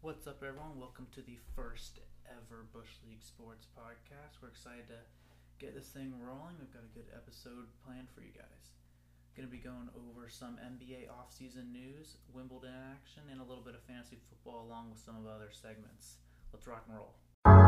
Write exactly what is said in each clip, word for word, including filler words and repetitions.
What's up, everyone? Welcome to the first ever Bush League Sports Podcast. We're excited to get this thing rolling. We've got a good episode planned for you guys. Going to be going over some N B A offseason news, Wimbledon action, and a little bit of fantasy football along with some of the other segments. Let's rock and roll.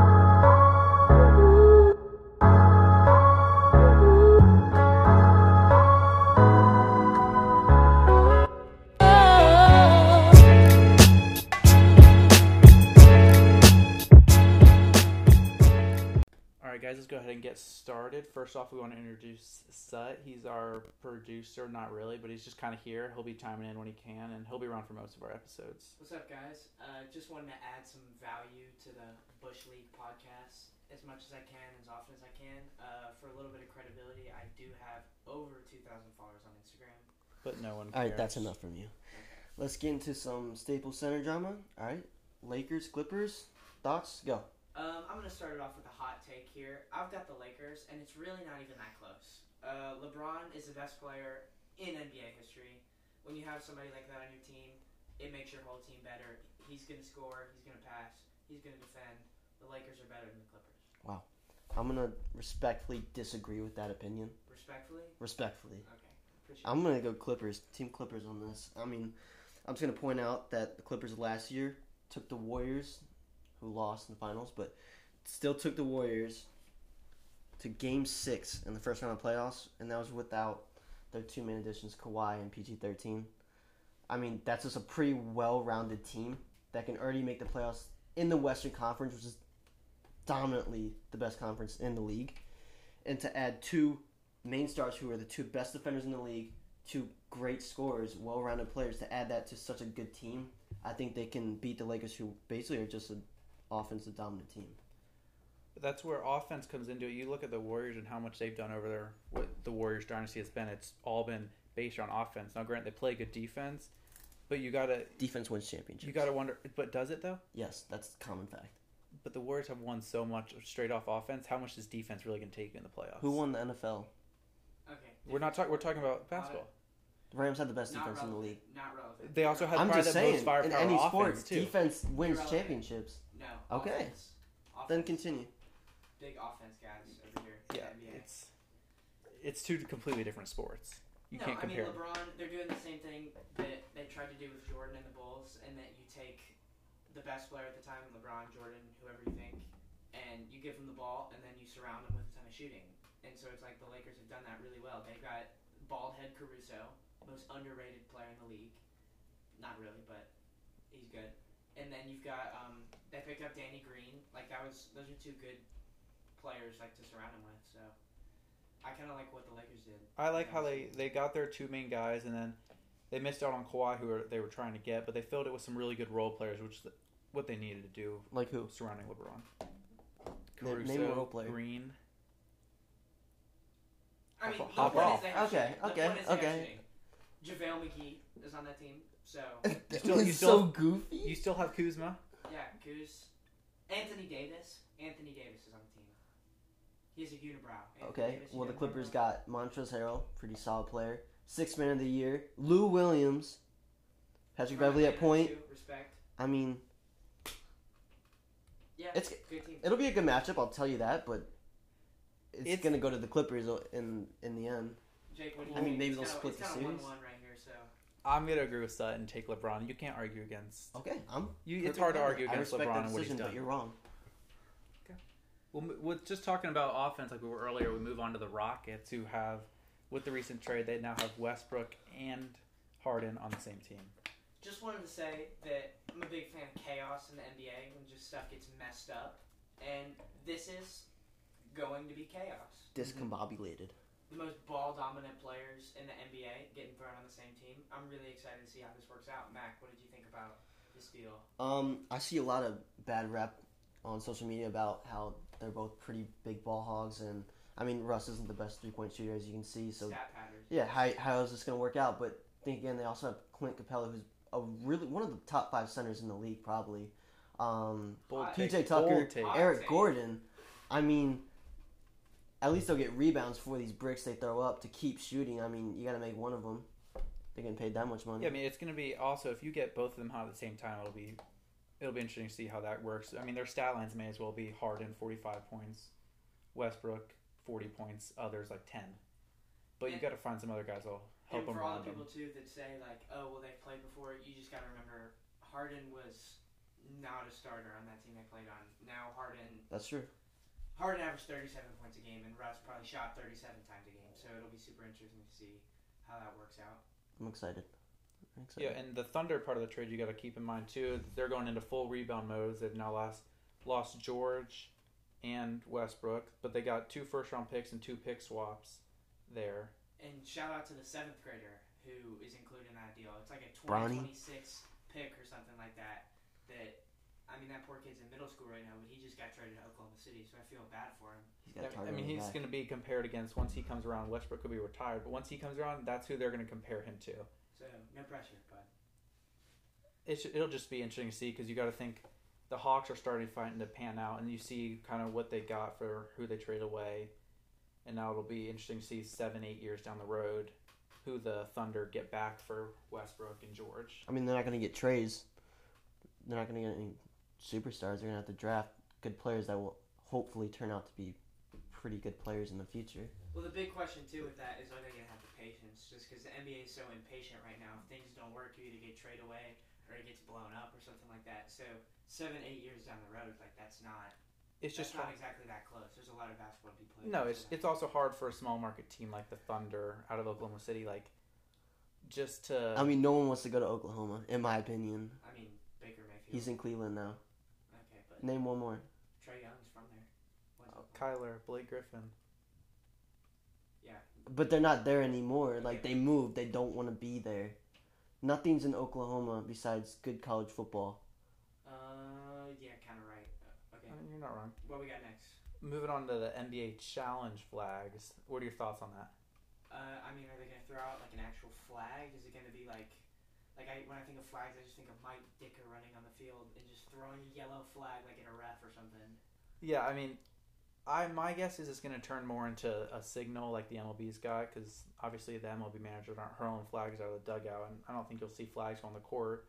Guys, let's go ahead and get started. First off, we want to introduce Sut. He's our producer, not really, but he's just kind of here. He'll be chiming in when he can, and he'll be around for most of our episodes. What's up, guys? Uh, just wanted to add some value to the Bush League podcast as much as I can, as often as I can. Uh, for a little bit of credibility, I do have over two thousand followers on Instagram. But no one cares. All right, that's enough from you. Okay. Let's get into some Staples Center drama. All right, Lakers, Clippers, thoughts? Go. Um, I'm going to start it off with a hot take here. I've got the Lakers, and it's really not even that close. Uh, LeBron is the best player in N B A history. When you have somebody like that on your team, it makes your whole team better. He's going to score. He's going to pass. He's going to defend. The Lakers are better than the Clippers. Wow. I'm going to respectfully disagree with that opinion. Respectfully? Respectfully. Okay. Appreciate I'm going to go Clippers. Team Clippers on this. I mean, I'm just going to point out that the Clippers last year took the Warriors, who lost in the finals, but still took the Warriors to Game Six in the first round of playoffs, and that was without their two main additions, Kawhi and P G thirteen. I mean, that's just a pretty well-rounded team that can already make the playoffs in the Western Conference, which is dominantly the best conference in the league, and to add two main stars who are the two best defenders in the league, two great scorers, well-rounded players, to add that to such a good team, I think they can beat the Lakers, who basically are just a offensive dominant team. That's where offense comes into it. You look at the Warriors and how much they've done over there. What the Warriors dynasty has been, it's all been based on offense. Now, granted, they play good defense, but you gotta defense wins championships. You gotta wonder, but does it though? Yes, that's a common fact. But the Warriors have won so much straight off offense. How much is defense really gonna take in the playoffs? Who won the N F L? Okay. We're not talking. We're talking about basketball. The Rams had the best Not defense relevant. in the league. Not relevant. They also had I'm probably just the saying, most firepower in any offense sport, too. defense wins Irrelevant. championships. No. Okay. Offense. Offense. Then continue. Big offense guys over here. in Yeah, the N B A. it's it's two completely different sports. You no, can't compare. I mean, LeBron, they're doing the same thing that they tried to do with Jordan and the Bulls, and that you take the best player at the time, LeBron, Jordan, whoever you think, and you give them the ball, and then you surround them with a ton of shooting. And so it's like the Lakers have done that really well. They've got bald head Caruso, most underrated player in the league. Not really, but he's good. And then you've got, um, they picked up Danny Green. Like, that was, those are two good players, like, to surround him with, so I kind of like what the Lakers did. I like how they, they got their two main guys, and then they missed out on Kawhi, who are, they were trying to get, but they filled it with some really good role players, which is the, what they needed to do. Like who? Surrounding LeBron. Name- Caruso, name a role player. Green. I mean, Hop the point off. is they have Okay, shooting. The okay, point is they have okay. shooting. JaVale McGee is on that team, so That still- was you so still- goofy. You still have Kuzma. yeah, Kuz. Anthony Davis. Anthony Davis is on the team. He's a unibrow. Anthony Okay, Davis, well, the unibrow. Clippers got Montrezl Harrell, pretty solid player. Sixth man of the year. Lou Williams. Patrick Toronto Beverly at Raptors, point. too, Respect. I mean, Yeah, It's- good team. it'll be a good matchup, I'll tell you that, but it's, It's- going to go to the Clippers in in the end. Jake, what do you I mean, think? maybe It's they'll kinda- split the It's kind of series. one-one right here, so. I'm gonna agree with Sutton and take LeBron. You can't argue against. Okay, I'm. You, it's perfect hard to with argue it. I against respect LeBron that and what he's decision, done. but you're wrong. Well, m- with just talking about offense, like we were earlier, we move on to the Rockets, who have, with the recent trade, they now have Westbrook and Harden on the same team. Just wanted to say that I'm a big fan of chaos in the N B A when just stuff gets messed up, and this is going to be chaos. Discombobulated. The most ball-dominant players in the N B A getting thrown on the same team. I'm really excited to see how this works out. Mac, what did you think about this deal? Um, I see a lot of bad rep on social media about how they're both pretty big ball hogs, and I mean Russ isn't the best three point shooter, as you can see. So Stat patterns. yeah, how how is this going to work out? But think again, they also have Clint Capella, who's a really one of the top five centers in the league, probably. Um, Bold Hot P J take, Tucker, bold take. Hot Eric take. Gordon. I mean, at least they'll get rebounds for these bricks they throw up to keep shooting. I mean, you got to make one of them. They're getting paid that much money. Yeah, I mean, it's going to be also, if you get both of them hot at the same time, it'll be it'll be interesting to see how that works. I mean, their stat lines may as well be Harden forty-five points, Westbrook forty points, others like ten. But you And- got to find some other guys that'll help And them for all around the them. people too that say like, oh well, they've played before, you just got to remember Harden was not a starter on that team they played on. Now Harden That's true. Harden averaged thirty-seven points a game, and Russ probably shot thirty-seven times a game. So it'll be super interesting to see how that works out. I'm excited. I'm excited. Yeah, and the Thunder part of the trade you got to keep in mind too. They're going into full rebound modes. They've now lost lost George and Westbrook, but they got two first round picks and two pick swaps there. And shout out to the seventh grader who is included in that deal. It's like a Bronny? twenty twenty-six pick or something like that. That I mean, that poor kid's in middle school right now, but he just got traded to Oklahoma City, so I feel bad for him. He's got I target mean, on his he's back. going to be compared against once he comes around. Westbrook could be retired, but once he comes around, that's who they're going to compare him to. So no pressure, but It's, it'll just be interesting to see because you got to think the Hawks are starting fighting to pan out, and you see kind of what they got for who they trade away, and now it'll be interesting to see seven, eight years down the road who the Thunder get back for Westbrook and George. I mean, they're not going to get trades. They're not going to get any superstars. They're going to have to draft good players that will hopefully turn out to be pretty good players in the future. well, the big question too with that is, are they going to have the patience? Just because the N B A is so impatient right now, if things don't work, you either get traded away or it gets blown up or something like that. So seven, eight years down the road, like that's not It's that's just not exactly that close. There's a lot of basketball to be played. no, after it's that. it's also hard for a small market team like the Thunder out of Oklahoma City, like just to. I mean, no one wants to go to Oklahoma, in my opinion. I mean, Baker Mayfield. He's in Cleveland now. Okay, but Name one more. Trey Young's from there. What's Oh, up? Kyler, Blake Griffin. Yeah. But they're not there anymore. Like, they moved. They don't want to be there. Nothing's in Oklahoma besides good college football. Uh, yeah, kind of right. Uh, okay. I mean, you're not wrong. What we got next? Moving on to the N B A Challenge flags. What are your thoughts on that? Uh, I mean, are they gonna throw out like an actual flag? Is it gonna be like, like I when I think of flags, I just think of Mike Dicker running on the field and just throwing a yellow flag like in a ref or something. Yeah, I mean, I my guess is it's going to turn more into a signal like the M L B's got, because obviously the M L B managers aren't hurling flags out of the dugout, and I don't think you'll see flags on the court.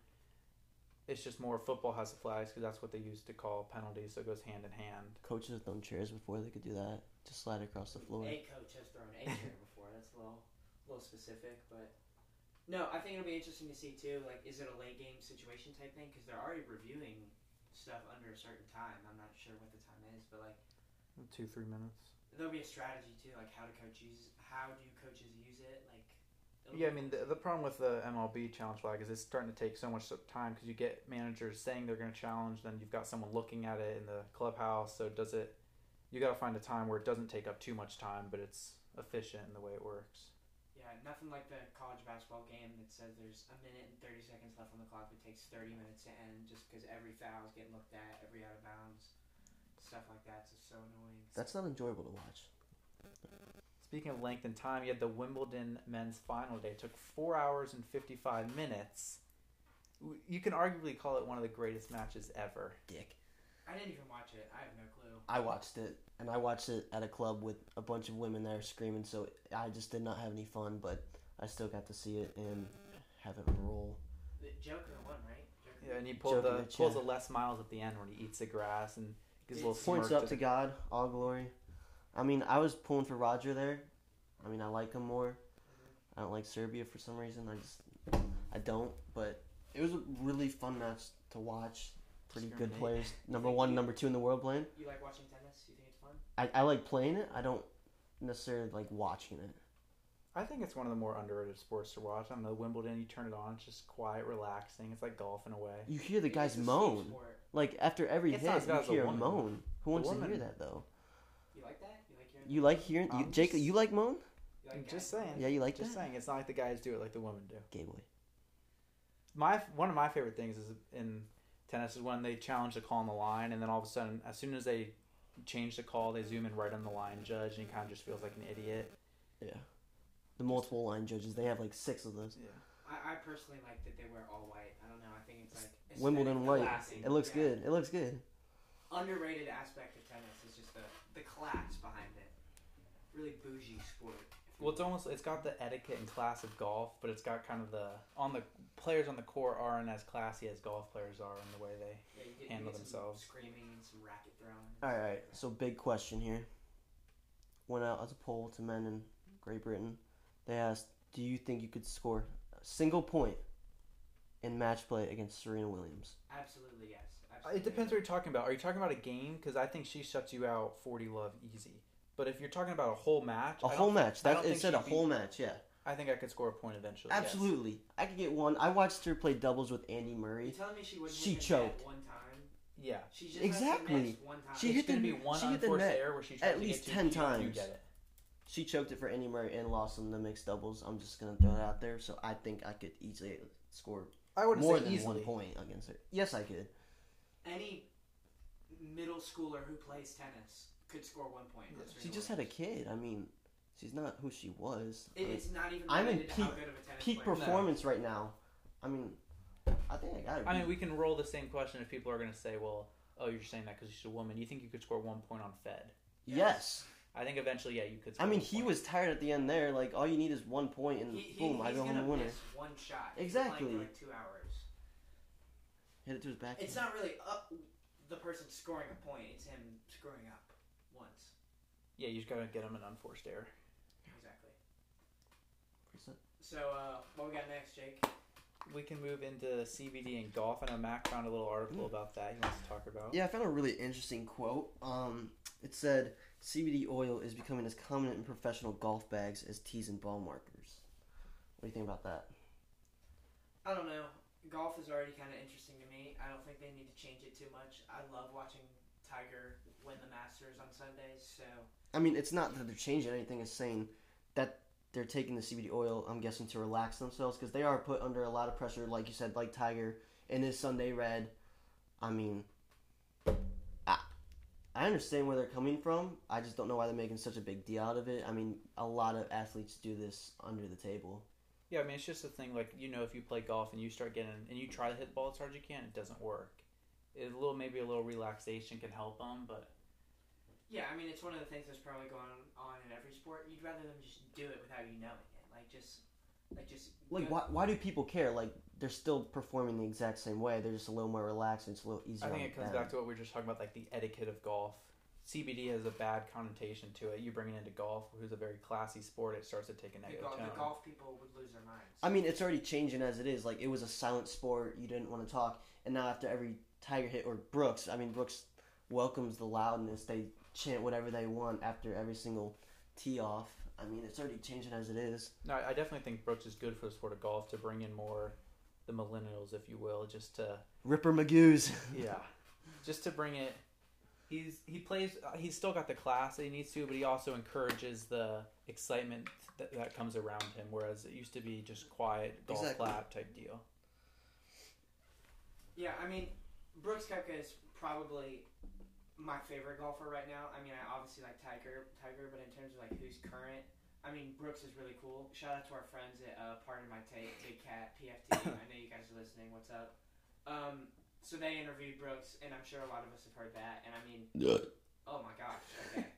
It's just more football has the flags because that's what they use to call penalties, so it goes hand in hand. Coaches have thrown chairs before. They could do that. Just slide across the floor. A coach has thrown a chair before. That's a little, little specific, but no, I think it'll be interesting to see too. Like, is it a late game situation type thing? Because they're already reviewing stuff under a certain time. I'm not sure what the time is, but like Two, three minutes. there'll be a strategy too, like how do coaches, how do coaches use it? Like, it'll Yeah, I be mean, the, the problem with the M L B challenge flag is it's starting to take so much time because you get managers saying they're going to challenge, then you've got someone looking at it in the clubhouse. So does it? You got to find a time where it doesn't take up too much time, but it's efficient in the way it works. Yeah, nothing like the college basketball game that says there's a minute and thirty seconds left on the clock. It takes thirty minutes to end just because every foul is getting looked at, every out of bounds, stuff like that's just so annoying. That's not enjoyable to watch. Speaking of length and time, you had the Wimbledon men's final day. It took four hours and fifty-five minutes. W- You can arguably call it one of the greatest matches ever. Dick. I didn't even watch it. I have no clue. I watched it, and I watched it at a club with a bunch of women there screaming, so I just did not have any fun, but I still got to see it and have it roll. The Joker won, right? Joker Yeah, and he pulled the Djokovic, pulls yeah. the Les Miles at the end when he eats the grass and gives a little It's- Points smirk up to God, all glory. I mean, I was pulling for Roger there. I mean, I like him more. I don't like Serbia for some reason. I just, I don't. But it was a really fun match to watch. Pretty good Discriminate. players. Number one, number two in the world playing. You like watching tennis? You think it's fun? I, I like playing it. I don't necessarily like watching it. I think it's one of the more underrated sports to watch. I don't know, Wimbledon, you turn it on, it's just quiet, relaxing. It's like golf in a way. You hear the guys It's a sleep moan. sport. Like after every It's hit, not as bad you as a hear a woman. moan. Who wants to woman- hear that though? You like that? You like hearing? You like hearing? You, I'm Jacob, just- you like moan? You like I'm just guys? saying. Yeah, you like Just that? saying, it's not like the guys do it like the women do. Gay boy. My one of my favorite things is in tennis is when they challenge the call on the line, and then all of a sudden, as soon as they change the call, they zoom in right on the line judge, and he kind of just feels like an idiot. Yeah. The multiple line judges, they have like six of those. Yeah. I, I personally like that they wear all white. I don't know. I think it's like aesthetic, Wimbledon white. classy. It looks Yeah. good. It looks good. Underrated aspect of tennis is just the the class behind it. Really bougie sport, if Well, it's almost it's got the etiquette and class of golf, but it's got kind of the on the players on the court aren't as classy as golf players are in the way they Yeah, you get, handle you get themselves. Some screaming and some racket throwing. All right, so big question here. Went out as a poll to men in Great Britain. They asked, do you think you could score a single point in match play against Serena Williams? Absolutely, yes. Absolutely. It depends what you're talking about. Are you talking about a game? Because I think she shuts you out forty love easy. But if you're talking about a whole match, A I whole don't match. I That don't it think said a she'd whole be- match, yeah. I think I could score a point eventually. yes. Absolutely. I could get one. I watched her play doubles with Andy You Murray. telling me she wouldn't She hit the choked. net one time? Yeah. She just Exactly. Has to miss one time. She It's hit going to the- be one she hit the unforced net error where she tries at to least get ten two, you- You times. get it. She choked it for Andy Murray and lost in the mixed doubles. I'm just going to throw that out there. So I think I could easily score I wouldn't more say than easily. one point against her. Yes, I could. Any middle schooler who plays tennis could score one point. on She Serena just had a Williams. kid. I mean, she's not who she was. I It, mean, it's not even I'm in related to how peak- good of a tennis peak player. performance right now. I mean, I think I got it. I mean, we can roll the same question if people are going to say, well, oh, you're saying that because she's a woman. You think you could score one point on Fed? Yes. I think eventually, yeah, you could I score mean, one he point. was tired at the end there. Like, all you need is one point, and He, he, boom, I he's go home gonna a winner. miss one shot. He's Exactly. playing for like two hours. Hit it to his back. It's not really up the person scoring a point. It's him screwing up once. Yeah, you just got to get him an unforced error. Exactly. Percent. So, uh, what we got next, Jake? We can move into C B D and golf. I know Mac found a little article about that he wants to talk about. Yeah, I found a really interesting quote. Um, it said, C B D oil is becoming as common in professional golf bags as tees and ball markers. What do you think about that? I don't know. Golf is already kind of interesting to me. I don't think they need to change it too much. I love watching Tiger win the Masters on Sundays, so I mean, it's not that they're changing anything. It's saying that they're taking the C B D oil, I'm guessing, to relax themselves because they are put under a lot of pressure, like you said, like Tiger in his Sunday red. I mean, I, I understand where they're coming from. I just don't know why they're making such a big deal out of it. I mean, a lot of athletes do this under the table. Yeah, I mean, it's just a thing, like, you know, if you play golf and you start getting, and you try to hit the ball as hard as you can, it doesn't work. It, a little, maybe a little relaxation can help them, but... yeah, I mean, it's one of the things that's probably going on in every sport. You'd rather them just do it without you knowing it. Like, just, like, just... Like, go- why, why do people care? Like, they're still performing the exact same way. They're just a little more relaxed and it's a little easier I think on it comes them. back to what we were just talking about, like the etiquette of golf. C B D has a bad connotation to it. You bring it into golf, which is a very classy sport, it starts to take a the, negative golf, tone. the golf people would lose their minds. I mean, it's already changing as it is. Like, it was a silent sport. You didn't want to talk. And now after every Tiger hit, or Brooks, I mean, Brooks welcomes the loudness. They chant whatever they want after every single tee off. I mean, it's already changing as it is. No, I I definitely think Brooks is good for the sport of golf to bring in more the millennials, if you will, just to Ripper Magoo's. yeah, just to bring it. He's he plays. Uh, he's still got the class that he needs to, but he also encourages the excitement that, that comes around him. Whereas it used to be just quiet golf Exactly. clap type deal. Yeah, I mean, Brooks Koepka is probably my favorite golfer right now. I mean, I obviously like Tiger, Tiger, but in terms of like who's current, I mean, Brooks is really cool. Shout out to our friends at uh, Pardon My Take, Big Cat, P F T. I know you guys are listening. What's up? Um, so they interviewed Brooks, and I'm sure a lot of us have heard that. And I mean, oh my gosh, okay.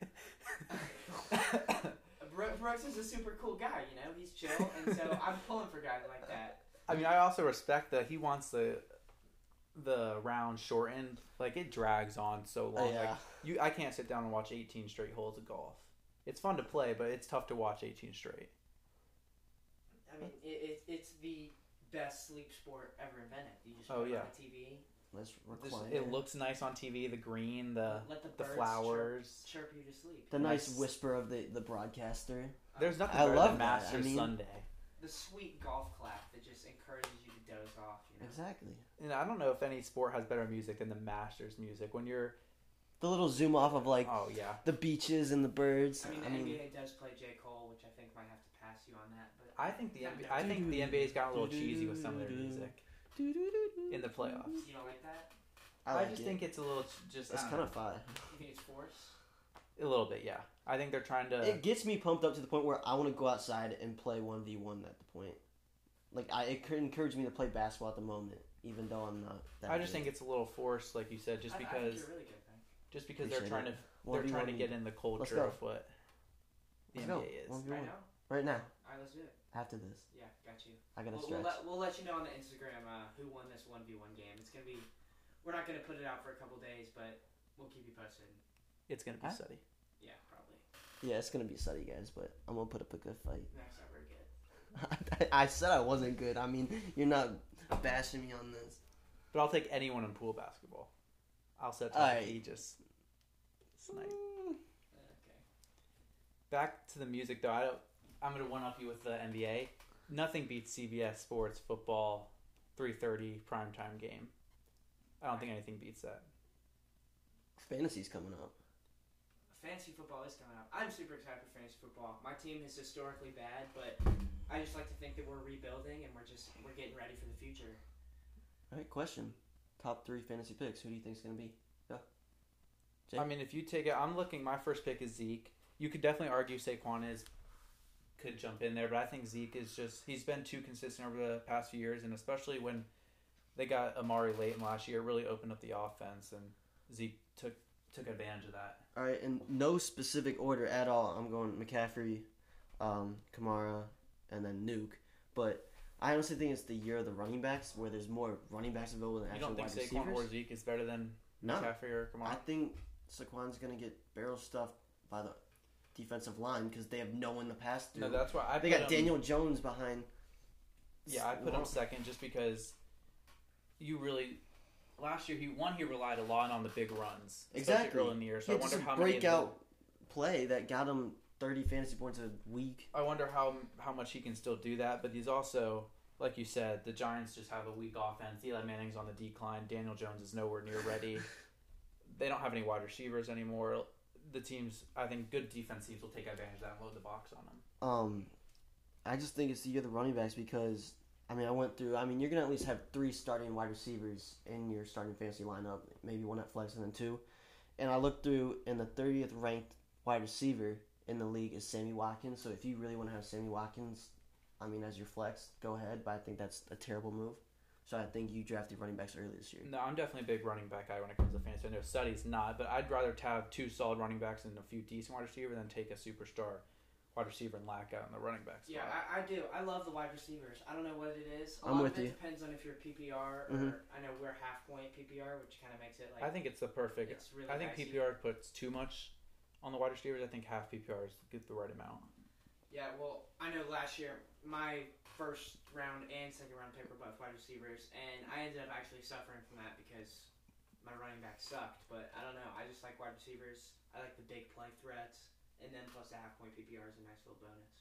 Bro- Brooks is a super cool guy, you know. He's chill, and so I'm pulling for guys like that. I mean, I also respect that he wants the the round shortened. Like it drags on so long. Yeah. Like you, I can't sit down and watch eighteen straight holes of golf. It's fun to play, but it's tough to watch eighteen straight. I mean, it, it, it's the best sleep sport ever invented. You just Oh, put it yeah. on the T V. Let's This, recline. it looks nice on T V. The green, the Let the the birds flowers. chirp, chirp you to sleep. the nice nice- whisper of the, the broadcaster. There's nothing I better love than that. Masters I mean- Sunday. The sweet golf clap that just encourages you to doze off. You know? Exactly. And I don't know if any sport has better music than the Masters music. When you're, The little zoom off of, like, oh yeah, the beaches and the birds. I mean, the N B A does play J. Cole, which I think might have to pass you on that. But I think the N B A, I I think the N B A's got a little cheesy with some of their music in the playoffs. you don't like that? I, I, like just it. think it's a little ch- just it's I don't kind know. of fun. You think it's forced? A little bit, yeah. I think they're trying to. It gets me pumped up to the point where I want to go outside and play one v one at the point. Like, I, it could encourage me to play basketball at the moment, even though I'm not that I just good. think it's a little forced, like you said, just I, I think because you're really good, man. just because they're Appreciate trying it. to they're trying to one v one. get in the culture go. of what the Let's N B A go. is. one v one. Right now? Right now, All right, let's do it. after this. Yeah, got you. I gotta We'll, stretch. we'll, let, we'll let you know on the Instagram uh, who won this one v one game. It's gonna be. We're not gonna put it out for a couple days, but we'll keep you posted. It's gonna be Huh? Suddy. Yeah, probably. Yeah, it's gonna be Suddy, guys, but I'm gonna put up a good fight. Max not very good. I, I said I wasn't good. I mean, you're not bashing me on this. But I'll take anyone in pool basketball. I'll set Alright. He just snipe. Mm, Okay. Back to the music though. I don't. I'm gonna one up you with the N B A. Nothing beats C B S Sports football, three thirty primetime game. I don't think anything beats that. Fantasy's coming up. Fantasy football is coming up. I'm super excited for fantasy football. My team is historically bad, but I just like to think that we're rebuilding and we're just we're getting ready for the future. All right, question. Top three fantasy picks. Who do you think's gonna be? Yeah. Jay? I mean, if you take it, I'm looking. My first pick is Zeke. You could definitely argue Saquon is could jump in there, but I think Zeke is just he's been too consistent over the past few years, and especially when they got Amari late in last year, it really opened up the offense, and Zeke took took advantage of that. All right, in no specific order at all. I'm going McCaffrey, um, Kamara, and then Nuke. But I honestly think it's the year of the running backs, where there's more running backs available than You actual don't think wide Saquon receivers. or Zeke is better than No, McCaffrey or Kamara? I think Saquon's gonna get barrel stuffed by the defensive line because they have no one to pass to. No, that's why I. they put got him- Daniel Jones behind. Yeah, I put him second just because you really last year he one he relied a lot on the big runs, especially Exactly. early in the year. So He I had wonder just how a many of the- breakout play that got him thirty fantasy points a week. I wonder how how much he can still do that. But he's also, like you said, the Giants just have a weak offense. Eli Manning's on the decline. Daniel Jones is nowhere near ready. They don't have any wide receivers anymore. The teams, I think, good defense teams will take advantage of that and load the box on them. Um, I just think it's the year of the running backs because I mean I went through. I mean you're gonna at least have three starting wide receivers in your starting fantasy lineup, maybe one at flex and then two. And I looked through, and the thirtieth ranked wide receiver in the league is Sammy Watkins. So if you really want to have Sammy Watkins, I mean as your flex, go ahead. But I think that's a terrible move. So I think you drafted running backs early this year. No, I'm definitely a big running back guy when it comes to fantasy. I know Suddy's not, but I'd rather have two solid running backs and a few decent wide receivers than take a superstar wide receiver and lack out in the running back spot. Yeah, I, I do. I love the wide receivers. I don't know what it is. A I'm lot with of it you. depends on if you're P P R or Mhm. I know we're half point P P R, which kind of makes it like I think it's the perfect. it's really I think dicey. P P R puts too much on the wide receivers. I think half P P R is get the right amount. Yeah, well, I know last year my first round and second round pick were both wide receivers, and I ended up actually suffering from that because my running back sucked. But I don't know. I just like wide receivers. I like the big play threats, and then plus the half point P P R is a nice little bonus.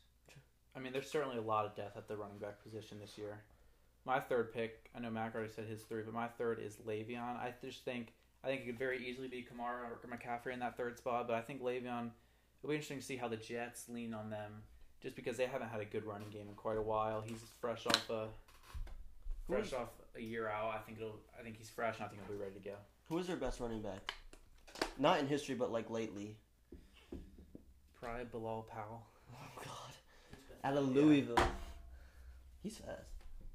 I mean, there's certainly a lot of depth at the running back position this year. My third pick, I know Mac already said his three, but my third is Le'Veon. I just think I think it could very easily be Kamara or McCaffrey in that third spot, but I think Le'Veon. It'll be interesting to see how the Jets lean on them, just because they haven't had a good running game in quite a while. He's fresh off a fresh off a year out. I think it'll. I think he's fresh, and I think he'll be ready to go. Who is their best running back? Not in history, but like lately. Probably Bilal Powell. Oh God, out of Louisville, he's fast.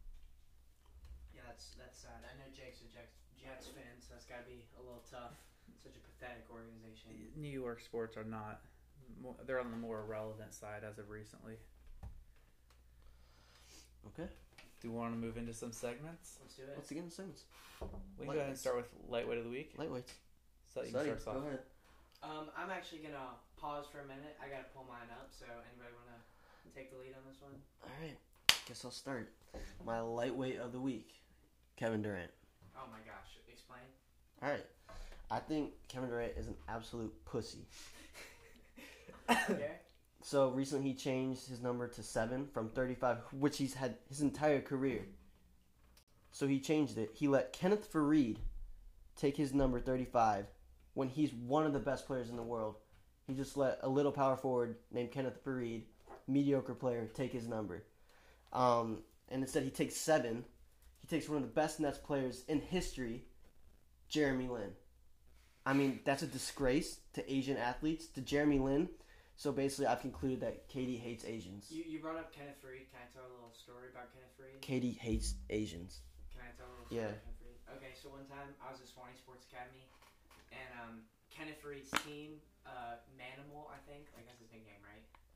Yeah, that's that's sad. I know Jake's a Jets, Jets fan, so that's got to be a little tough. Such a pathetic organization. New York sports are not. More, they're on the more irrelevant side as of recently. Okay, Do we want to move into some segments? Let's do it. let's get into segments. We can go ahead and start with lightweight of the week. Lightweights. So you can Suddy, start us off. go ahead. Um, I'm actually gonna pause for a minute. I gotta pull mine up. So anybody wanna take the lead on this one? All right, guess I'll start. My lightweight of the week, Kevin Durant. Oh my gosh! Explain. All right, I think Kevin Durant is an absolute pussy. Okay. So recently he changed his number to seven from thirty-five, which he's had his entire career. So he changed it. He let Kenneth Faried take his number thirty-five when he's one of the best players in the world. He just let a little power forward named Kenneth Faried, mediocre player, take his number. Um, and instead he takes seven. He takes one of the best Nets players in history, Jeremy Lin. I mean, that's a disgrace to Asian athletes, to Jeremy Lin. So basically, I've concluded that Katie hates Asians. You you brought up Kenneth Faried. Can I tell a little story about Kenneth Faried? Katie hates Asians. Can I tell a little story Yeah. about Kenneth Faried? Okay, so one time I was at Swanee Sports Academy, and um, Kenneth Faried's team, uh, Manimal, I think, like that's his nickname, right?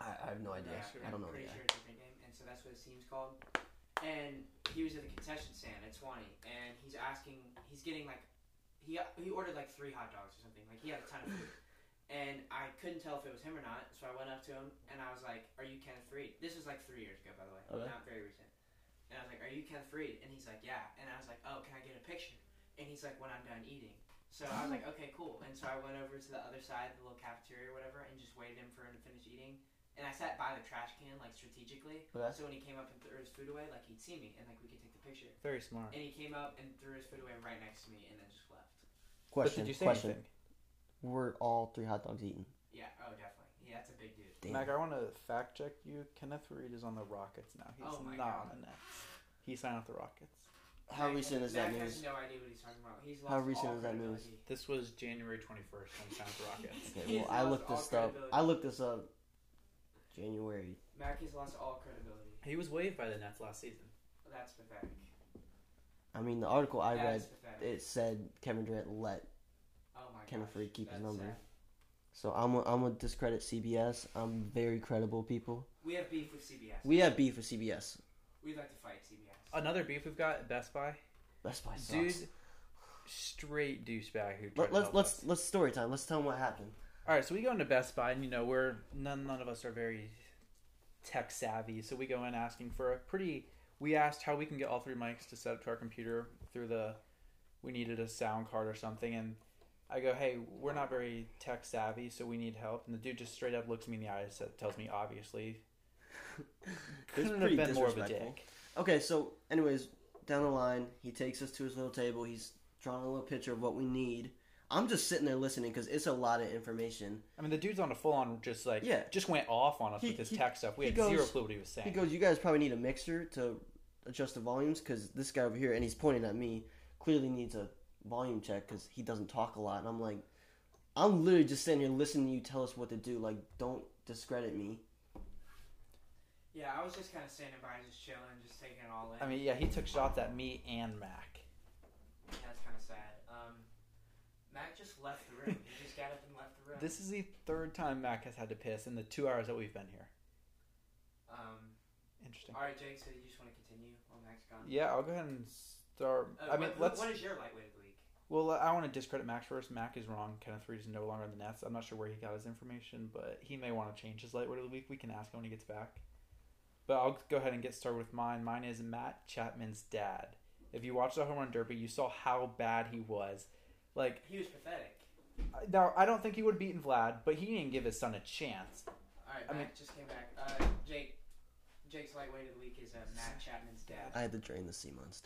I, I have no idea. Yeah, I don't know I'm pretty the guy. sure it's a different game, and so that's what his team's called. And he was at the concession stand at Swanee, and he's asking, he's getting like, he he ordered like three hot dogs or something. Like he had a ton of food, and I couldn't tell if it was him or not. So I went up to him and I was like, "Are you Kenneth Reed?" This was like three years ago, by the way, Okay. not very recent. And I was like, "Are you Kenneth Reed?" And he's like, "Yeah." And I was like, "Oh, can I get a picture?" And he's like, "When I'm done eating." So I was like, "Okay, cool." And so I went over to the other side, the little cafeteria or whatever, and just waited him for him to finish eating. And I sat by the trash can, like, strategically. Okay. So when he came up and threw his food away, like, he'd see me, and, like, we could take the picture. Very smart. And he came up and threw his food away right next to me, and then just left. Question. But did you say question. anything? Were all three hot dogs eaten? Yeah, oh, definitely. Yeah, that's a big dude. Damn. Mac, I want to fact check you. Kenneth Reed is on the Rockets now. He's Oh my not God. on the Nets. He signed with the Rockets. How Mac recent is has, that Mac news? has no idea what he's talking about. He's lost How recent all is that news? credibility. This was January twenty-first when he signed with the Rockets. Okay, He's well, I lost looked all this up. credibility. I looked this up. January. Mac has lost all credibility. He was waived by the Nets last season. That's pathetic. I mean, the article I read, That's pathetic. it said Kevin Durant let Oh my Kenneth gosh, Reed keep his that's number. sad. So I'm i I'm gonna discredit C B S. I'm very credible people. We have beef with C B S. We have beef with C B S. We'd like to fight C B S. Another beef we've got at Best Buy. Best Buy sucks. Dude, straight douchebag who tried Let, to let's help let's us. let's story time. Let's tell them what happened. All right, so we go into Best Buy, and you know we're none none of us are very tech savvy, so we go in asking for a pretty. We asked how we can get all three mics to set up to our computer through the. We needed a sound card or something, and I go, "Hey, we're not very tech savvy, so we need help." And the dude just straight up looks me in the eyes, and tells me, "Obviously, couldn't have pretty been more of a disrespectful. dick." Okay, so anyways, down the line, he takes us to his little table. He's drawing a little picture of what we need. I'm just sitting there listening because it's a lot of information. I mean, the dude's on a full on just like Yeah. just went off on us He- with his he- tech stuff. We he had goes- zero clue what he was saying. He goes, "You guys probably need a mixer to adjust the volumes because this guy over here," and he's pointing at me, clearly needs a volume check because he doesn't talk a lot. And I'm like, I'm literally just sitting here listening to you tell us what to do. Like, don't discredit me. Yeah, I was just kind of standing by, just chilling, just taking it all in. I mean, yeah, he took shots at me and Mac. That's kind of sad. Um, Mac just left the room. He just got up and left the room. This is the third time Mac has had to piss in the two hours that we've been here. Um, Interesting. all right, Jake. So you just want to continue while Mac's gone? Yeah, I'll go ahead and start. Uh, I mean, what, let's. What is your lightweight of the week? Well, I want to discredit Mac first. Mac is wrong. Kenneth Reed is no longer in the Nets. I'm not sure where he got his information, but he may want to change his lightweight of the week. We can ask him when he gets back. But I'll go ahead and get started with mine. Mine is Matt Chapman's dad. If you watched the home run derby, you saw how bad he was. Like, He was pathetic. now I don't think he would have beaten Vlad, but he didn't give his son a chance. All right, I Mac mean- just came back. Uh, Jake. Jake's lightweight of the week is uh, Matt Chapman's dad. I had to drain the sea monster.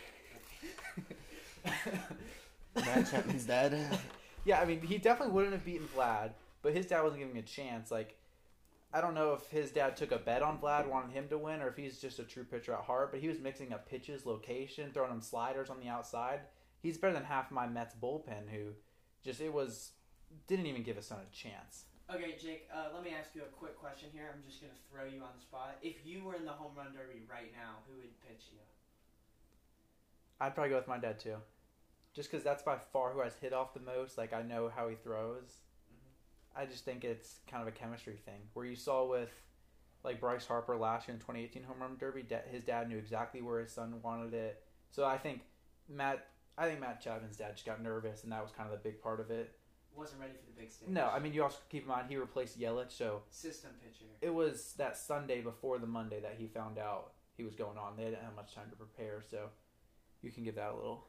Matt Chapman's dad. Yeah, I mean, he definitely wouldn't have beaten Vlad, but his dad wasn't giving him a chance. Like, I don't know if his dad took a bet on Vlad, wanted him to win, or if he's just a true pitcher at heart, but he was mixing up pitches, location, throwing him sliders on the outside. He's better than half my Mets bullpen, who just, it was, didn't even give his son a chance. Okay, Jake, uh, let me ask you a quick question here. I'm just going to throw you on the spot. If you were in the home run derby right now, who would pitch you? I'd probably go with my dad, too. Just because that's by far who has hit off the most. Like, I know how he throws. Mm-hmm. I just think it's kind of a chemistry thing. Where you saw with, like, Bryce Harper last year in twenty eighteen home run derby, da- his dad knew exactly where his son wanted it. So I think Matt, I think Matt Chapman's dad just got nervous, and that was kind of the big part of it. Wasn't ready for the big stage. No, I mean, you also keep in mind he replaced Yelich, so System pitcher. it was that Sunday before the Monday that he found out he was going on. They didn't have much time to prepare, so you can give that a little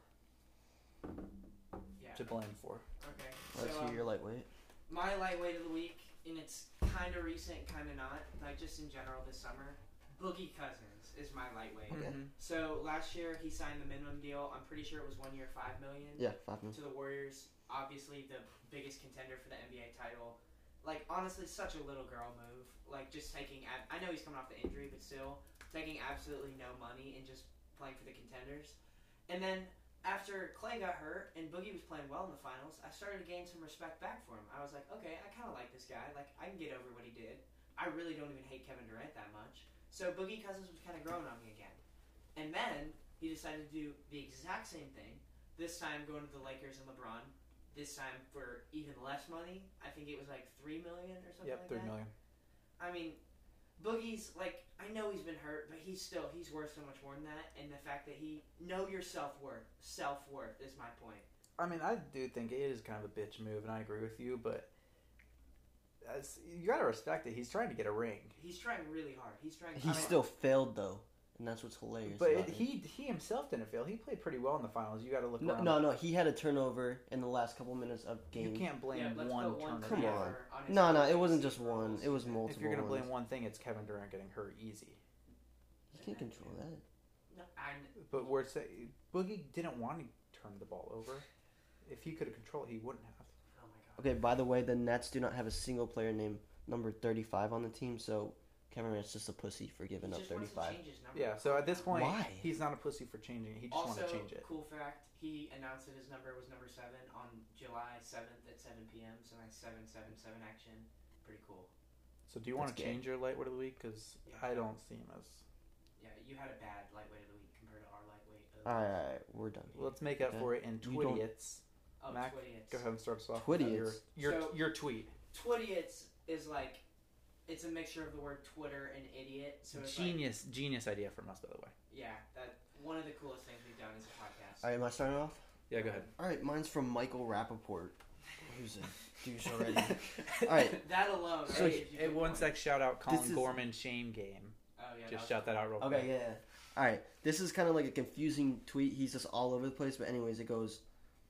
Yeah. to blame for. Okay. Let's so, hear um, your lightweight. my lightweight of the week, and it's kind of recent, kind of not, like just in general this summer. Boogie Cousins is my lightweight. Okay. Mhm. So last year he signed the minimum deal. I'm pretty sure it was one year, five million. Yeah, five minutes. To the Warriors, obviously the biggest contender for the N B A title. Like honestly, such a little girl move. Like just taking. Ab- I know he's coming off the injury, but still taking absolutely no money and just playing for the contenders. And then after Clay got hurt and Boogie was playing well in the finals, I started to gain some respect back for him. I was like, okay, I kind of like this guy. Like I can get over what he did. I really don't even hate Kevin Durant that much. So Boogie Cousins was kind of growing on me again. And then he decided to do the exact same thing. This time going to the Lakers and LeBron. This time for even less money. I think it was like three million or something Yep, like three that. million. I mean, Boogie's like I know he's been hurt, but he's still he's worth so much more than that. And the fact that he know your self worth, self worth is my point. I mean, I do think it is kind of a bitch move, and I agree with you, but as, you gotta respect it. He's trying to get a ring. He's trying really hard. He's trying. He I mean, still failed though, and that's what's hilarious. But about it, it. he he himself didn't fail. He played pretty well in the finals. You got to look no, around. no, no. He had a turnover in the last couple minutes of game. You can't blame yeah, let's one put one turnover. Come on. turnover on his No, no, own it wasn't legacy just for one. us. It was multiple. If you're gonna blame ones. one thing, it's Kevin Durant getting hurt easy. You can't control that. No, I, But we're say Boogie didn't want to turn the ball over. If he could have controlled it, he wouldn't have. oh my god. Okay, by the way, the Nets do not have a single player named number thirty-five on the team, so Kevin Durant's just a pussy for giving He up just wants to thirty-five. change his number. Yeah. So at this point, Why? he's not a pussy for changing it. He just Also, wanted to change it. cool fact: he announced that his number was number seven on July seventh at seven p.m. So nice seven seven seven action. Pretty cool. So do you want That's to gay. change your lightweight of the week? Because Yeah. I don't see him as. Yeah, you had a bad lightweight of the week compared to our lightweight. Of All right, all right, we're done. Here. Let's make up Okay. for it in You don't- Twidiots. oh, Mac, Twidiots. Go ahead and start us off. Twidiots? Your your, So- your tweet. Twidiots is like, it's a mixture of the word Twitter and idiot. So it's like, Genius genius idea from us, by the way. yeah, that one of the coolest things we've done as a podcast. All right, am I starting off? Yeah, go ahead. All right, mine's from Michael Rappaport. Who's a douche already? All right, That alone. So right, he- if you Hey, pick one one. sec, shout out Colin This is- Gorman Shane game. Oh yeah. Just that was shout that out real quick. okay, yeah, yeah. All right, this is kind of like a confusing tweet. He's just all over the place, but anyways, it goes.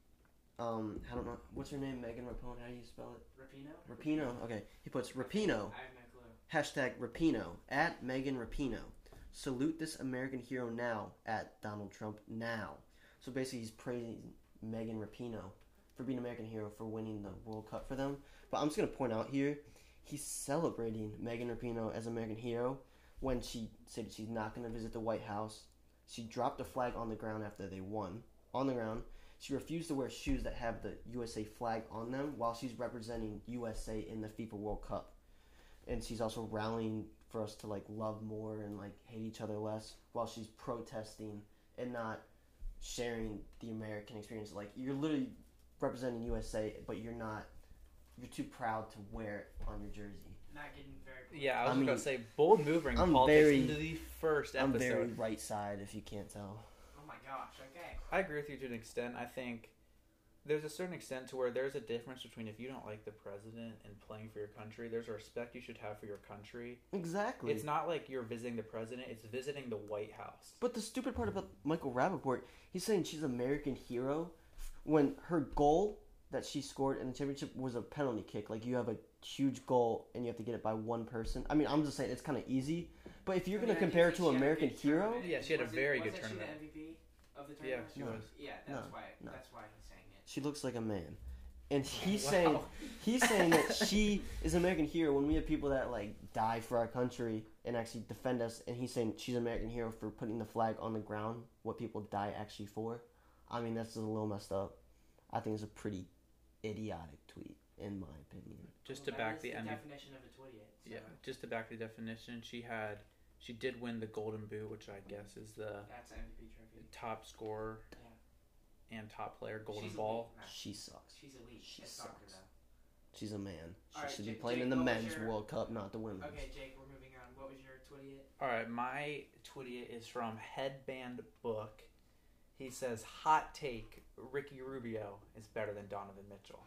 Um, I don't know what's her name, Megan Rapinoe. How do you spell it? Rapino. Rapino. Okay, he puts Rapino. I have no clue. Hashtag Rapino at Megan Rapino. Salute this American hero now at Donald Trump now. So basically, he's praising Megan Rapino for being an American hero for winning the World Cup for them. But I'm just gonna point out here, he's celebrating Megan Rapino as American hero when she said she's not gonna visit the White House. She dropped the flag on the ground after they won on the ground. She refused to wear shoes that have the U S A flag on them while she's representing U S A in the FIFA World Cup. And she's also rallying for us to like love more and like hate each other less while she's protesting and not sharing the American experience. Like you're literally representing U S A, but you're not. You're too proud to wear it on your jersey. Not getting very. Yeah, I was I just mean, gonna say bold move bringing I'm politics very- into the first I'm episode. very right side, if you can't tell. Oh my gosh. Okay. I agree with you to an extent. I think there's a certain extent to where there's a difference between if you don't like the president and playing for your country, there's a respect you should have for your country. Exactly. It's not like you're visiting the president, it's visiting the White House. But the stupid part about Michael Rappaport, he's saying she's an American hero when her goal that she scored in the championship was a penalty kick. Like, you have a huge goal and you have to get it by one person. I mean, I'm just saying it's kind of easy. But if you're I going to mean, I compare think it to she had a American good hero, tournament. Yeah, she had a Was it- very good wasn't tournament. She the M V P of the Yeah, tournament. she No. was. Yeah, that's No, why. no. That's why he's saying it. she looks like a man. And he's Wow. saying he's saying that she is an American hero when we have people that like die for our country and actually defend us, and he's saying she's an American hero for putting the flag on the ground, what people die actually for. I mean, that's just a little messed up. I think it's a pretty idiotic tweet, in my opinion. Just Well, to that back is the the M V P. definition of a twitty. So Yeah, just to back the definition, she had she did win the Golden Boot, which I guess is the That's an M V P trophy. top scorer Yeah. and top player Golden She's Ball. Elite, man. She sucks. She's elite. She at soccer, sucks. though. She's a man. She Alright, should Jake- be playing Jake, in the what was men's your- World Cup, not the women's. Okay, Jake, we're moving on. What was your twitty? All right, my Twitty is from Headband Book. He says, "Hot take: Ricky Rubio is better than Donovan Mitchell."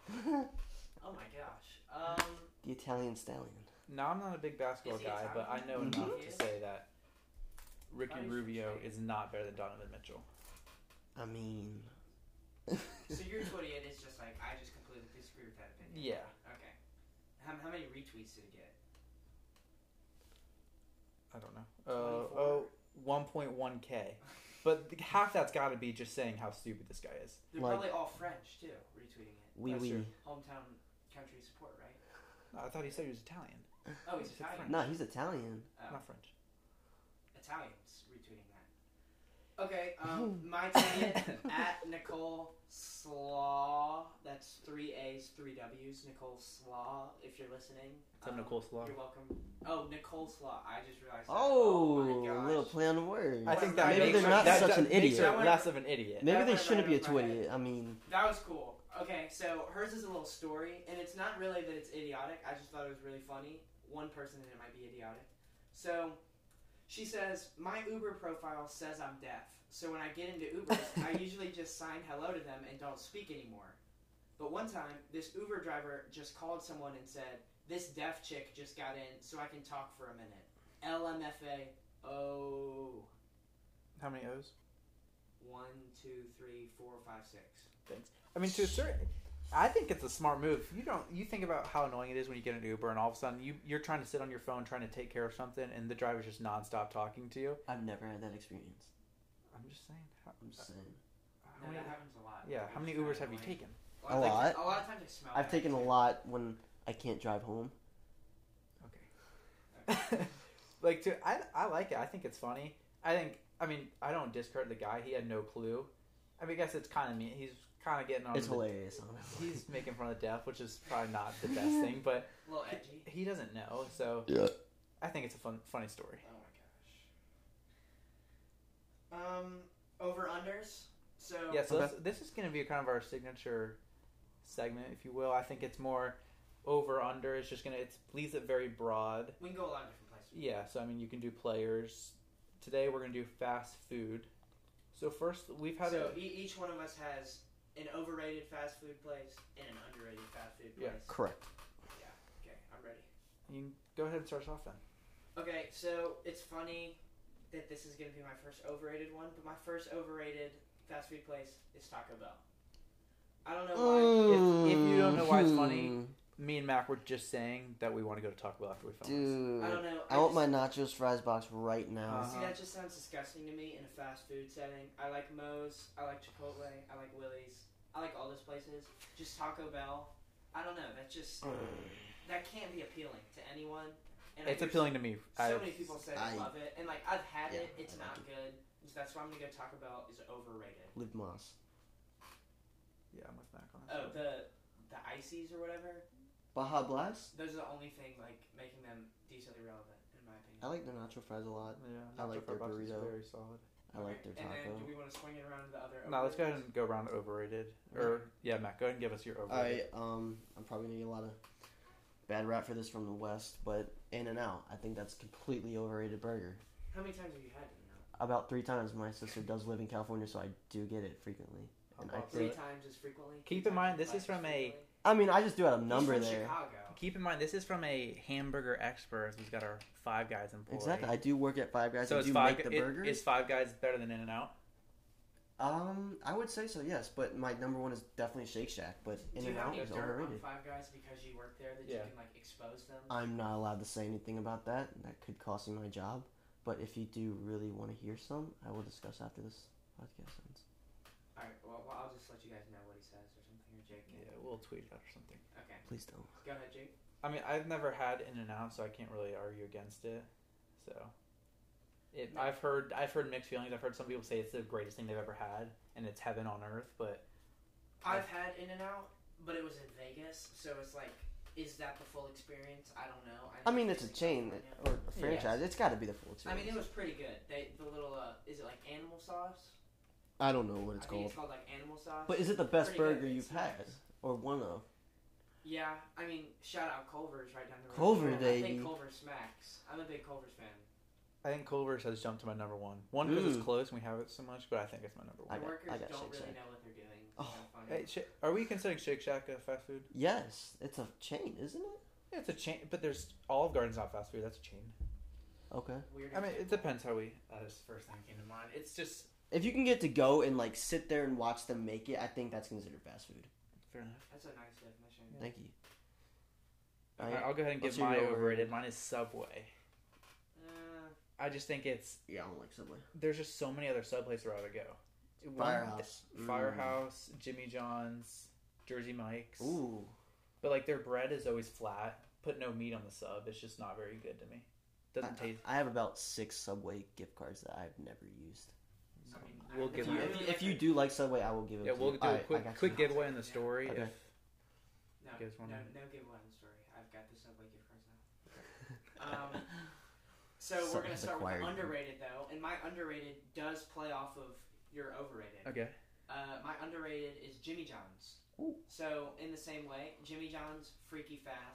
Oh my gosh. Um, The Italian stallion. Now, I'm not a big basketball Is he guy, but I know Italian? enough He to is? say that Ricky Oh, he's from Rubio Spain. is not better than Donovan Mitchell. I mean, so your twitty is just like I just completely disagree with that opinion. Yeah, Okay. How, how many retweets did it get? I don't know. Uh, twenty-four. oh, one point one K. But the- half that's got to be just saying how stupid this guy is. They're Like- probably all French too, retweeting it. wee That's wee. true. Hometown country support, right? I thought he said he was Italian, Oh, he's He's Italian. Nah, he's Italian. Oh, not French. Italians retweeting that. Okay, um, my twitty at Nicole Slaw. That's three A's, three W's. Nicole Slaw, if you're listening. What's up, um, Nicole Slaw? You're welcome. Oh, Nicole Slaw. I just realized. That. Oh, my a gosh. little play on the words. I think that maybe makes they're her, not that, such that an makes idiot. her That less of an idiot. Maybe That they went shouldn't right be a over my twitty. head. I mean, That was cool. Okay, so hers is a little story, and it's not really that it's idiotic. I just thought it was really funny. one person and it might be idiotic. So she says, my Uber profile says I'm deaf. So when I get into Ubers, I usually just sign hello to them and don't speak anymore. But one time, this Uber driver just called someone and said, this deaf chick just got in so I can talk for a minute. L M F A O. How many O's? One, two, three, four, five, six. Thanks. I mean, to a certain, I think it's a smart move. You don't. You think about how annoying it is when you get an Uber and all of a sudden you you're trying to sit on your phone trying to take care of something and the driver's just nonstop talking to you. I've never had that experience. I'm just saying. How, I'm just saying. how No, many, that happens a lot. yeah. How many Ubers have you taken? A Like, lot. a lot of times I smell I've bad, taken a too. lot when I can't drive home. Okay. Like to, I I like it. I think it's funny. I think. I mean, I don't discredit the guy. He had no clue. I mean, I guess it's kind of mean. He's kind of getting on. It's the, hilarious, honestly. He's making fun of the deaf, which is probably not the best thing, but A little edgy. he doesn't know. So Yeah. I think it's a fun, funny story. Oh my gosh. Um, over unders. So Yeah, so Okay. this, this is going to be kind of our signature segment, if you will. I think it's more over under. It's just going to it leaves it very broad. we can go a lot of different places. Yeah, so I mean you can do players. Today we're going to do fast food. So first we've had So a e- each one of us has an overrated fast food place and an underrated fast food place. Yeah. Correct. Okay, I'm ready. you can go ahead and start us off then. Okay, so it's funny that this is going to be my first overrated one, but my first overrated fast food place is Taco Bell. I don't know why. If- if you don't know why it's funny, Mhm. Me and Mac were just saying that we want to go to Taco Bell after we film this. Dude, I don't know. I want just- my nachos fries box right now. Uh-huh. See, that just sounds disgusting to me in a fast food setting. I like Moe's, I like Chipotle, I like Willie's, I like all those places. Just Taco Bell, I don't know. That just that can't be appealing to anyone. And I It's hear appealing to me. So I, many people say I- they love it, and like I've had Yeah, it. It's I like not it. good. So that's why I'm gonna go Taco Bell is overrated. Live Moss. yeah, I'm with Mac on this. Oh, the the ices or whatever. Baja Blast? Those are the only thing like making them decently relevant in my opinion. I like the nacho fries a lot. Yeah, I like Nacho their Fry Box is burrito. Very solid. I like their And then do taco. we want to swing it around to the other? No, let's go ahead overrated? and go around to overrated. Or yeah, Matt, go ahead and give us your overrated. Alright, um, I'm probably gonna get a lot of bad rap for this from the West, but In and Out. I think that's completely overrated burger. How many times have you had it? Now? About three times. My sister does live in California, so I do get it frequently. And I I'll Three think, times as frequently. Keep three in mind, times this is less from a- frequently? I mean, I just do have a He's number from there. Chicago. Keep in mind, this is from a hamburger expert who's got our Five Guys employee. Exactly. I do work at Five Guys. So I is do Five make the it- burgers. is Five Guys better than In and Out? Um, I would say so, yes. But my number one is definitely Shake Shack. But Do In you and have Out any is dirt on overrated. Five Guys because you work there that Yeah. you can like expose them? I'm not allowed to say anything about that. That could cost me my job. But if you do really want to hear some, I will discuss after this podcast ends. All right. Well, well, I'll just let you guys know what he says or something, or Jake. Can. Yeah, we'll tweet it out or something. Okay. Please don't. Go ahead, Jake. I mean, I've never had In and Out, so I can't really argue against it. So, it. I've heard I've heard mixed feelings. I've heard some people say it's the greatest thing they've ever had, and it's heaven on earth. But I've had In and Out, but it was in Vegas, so it's like, is that the full experience? I don't know. I mean, it's a chain California. or a franchise. It's got to be the full I experience. mean, it was pretty good. They the little uh, is it like animal sauce? I don't know what it's I think called. it's called like animal sauce. But is it the best Pretty good. burger you've It's had? nice. Or one of? Yeah, I mean, shout out Culver's right down the road. Culver, I baby. think Culver smacks. I'm a big Culver's fan. I think Culver's has jumped to my number one. One because Mm. it's close and we have it so much, but I think it's my number I one. The got- workers I got don't Shake really Shack. know what they're doing. It's Oh. kind of funny. Hey, Sh- are we considering Shake Shack a fast food? Yes, it's a chain, isn't it? Yeah, it's a chain, but there's Olive Garden's not fast food. That's a chain. Okay. Weird I mean, it example. depends how we. Uh, that's the first thing that came to mind. It's just If you can get to go and like sit there and watch them make it, I think that's considered fast food. fair enough. That's a nice definition. Thank you. Alright, I'll go ahead and give What's your my overrated? overrated. Mine is Subway. Uh, I just think it's Yeah, I don't like Subway. there's just so many other sub places where I would go. One- Firehouse. Mm. Firehouse, Jimmy John's, Jersey Mike's. Ooh. But like their bread is always flat. Put no meat on the sub. It's just not very good to me. Doesn't I, taste. I have about six Subway gift cards that I've never used. I mean, We'll I- give if you- you If, really if like you it- do like Subway, I will give it Yeah, to we'll you. do a Alright, I quick got quick you. giveaway in the story. Okay. If, No, You guys wanna- no, no giveaway on the story. I've got the Subway gift cards now. um, so we're Son gonna has start with acquired the you. underrated though, and my underrated does play off of your overrated. okay. Uh, my underrated is Jimmy John's. Ooh. So in the same way, Jimmy John's freaky fast,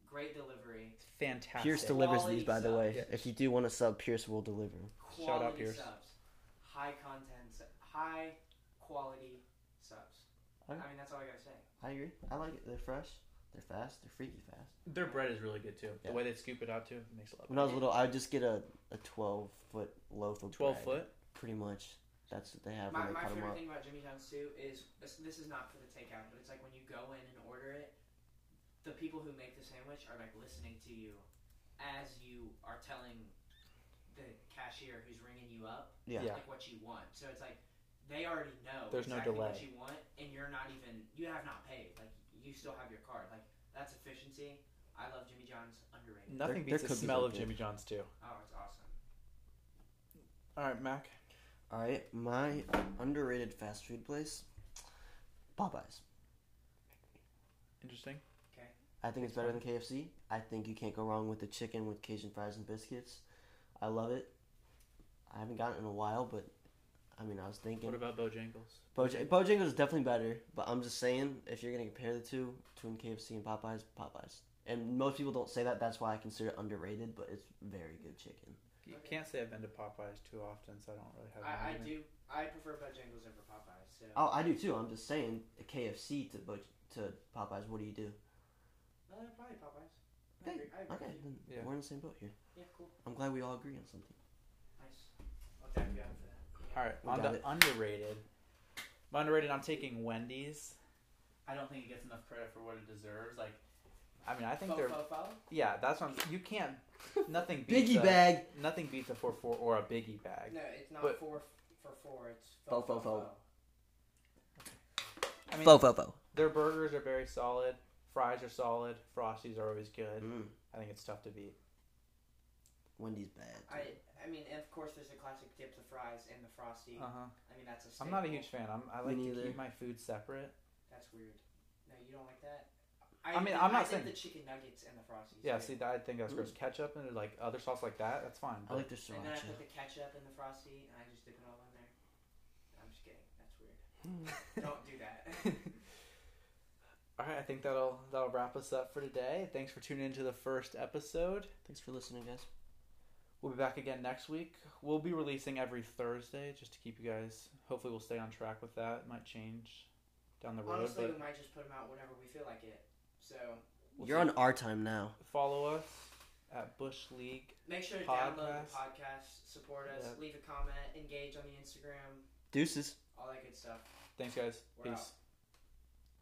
great delivery, It's fantastic. Pierce delivers Quality these, by the subs. way. If you do want to sub, Pierce will deliver. quality Shout out, Pierce. subs, high content, su- high quality subs. Alright. I mean, that's all I gotta say. I agree. I like it. They're fresh. They're fast. They're freaky fast. Their bread is really good too. Yeah. The way they scoop it out too makes it a lot. When I was little, I would just get a, a twelve foot loaf of Twelve bread. foot. Pretty much. That's what they have My, when they my cut them favorite up. thing about Jimmy John's too is this, this is not for the takeout, but it's like when you go in and order it, the people who make the sandwich are like listening to you as you are telling the cashier who's ringing you up Yeah. Yeah. like what you want. So it's like they already know There's no exactly delay. what you want, and you're not even you have not paid. Like you still have your card. Like that's efficiency. I love Jimmy John's. Underrated. Nothing Their- beats their the cookies smell are of good. Jimmy John's too. Oh, it's awesome. All right, Mac. All right, my underrated fast food place, Popeyes. Interesting. Okay. I think it's better than K F C. I think you can't go wrong with the chicken with Cajun fries and biscuits. I love it. I haven't gotten it in a while, but I mean, I was thinking. What about Bojangles? Boj- Bojangles is definitely better, but I'm just saying if you're gonna compare the two between K F C and Popeyes, Popeyes. And most people don't say that. That's why I consider it underrated, but it's very good chicken. You can't say I've been to Popeyes too often, so I don't really have. an I, I argument. do. I prefer Bojangles over Popeyes. So. Oh, I do too. I'm just saying K F C to Boj- to Popeyes. What do you do? Uh, probably Popeyes. I Okay, agree. I agree okay, with you. then Yeah. we're in the same boat here. Yeah, cool. I'm glad we all agree on something. Nice. I'll tap you out for that. Yeah. All right, We on got to it. underrated. My underrated, I'm taking Wendy's. I don't think it gets enough credit for what it deserves. Like, I mean, I think Fo, they're fo, fo? yeah. That's what I'm, you can't. Nothing beats Biggie a, bag. Nothing beats a four four or a biggie bag. No, it's not But- four for four. It's Fo, fo, fo, fo. I mean, Fo fo fo. their burgers are very solid. Fries are solid. Frosties are always good. Mm. I think it's tough to beat. Wendy's bad. too. I I mean, and of course, there's the classic dip the fries and the frosty. Uh huh. I mean, that's a. I'm not a staple. huge fan. I'm, I Me like to neither. keep my food separate. That's weird. No, you don't like that. I mean, think- I'm not I think saying- the chicken nuggets and the frosties. Yeah, too. see, I think that's gross. Mm. Ketchup and like other sauce like that, that's fine. I But like their And then I sriracha. put the ketchup in the frosty, and I just dip it all in there. I'm just kidding. That's weird. Don't do that. all right, I think that'll that'll wrap us up for today. Thanks for tuning into the first episode. Thanks for listening, guys. We'll be back again next week. We'll be releasing every Thursday just to keep you guys. Hopefully, we'll stay on track with that. It might change down the road, Honestly, but we might just put them out whenever we feel like it. So we'll You're see. on our time now. Follow us at Bush League. make sure to download Podcast. the podcast, support us, Yep. leave a comment, engage on the Instagram, Deuces. all that good stuff. Thanks, guys. We're Peace. out.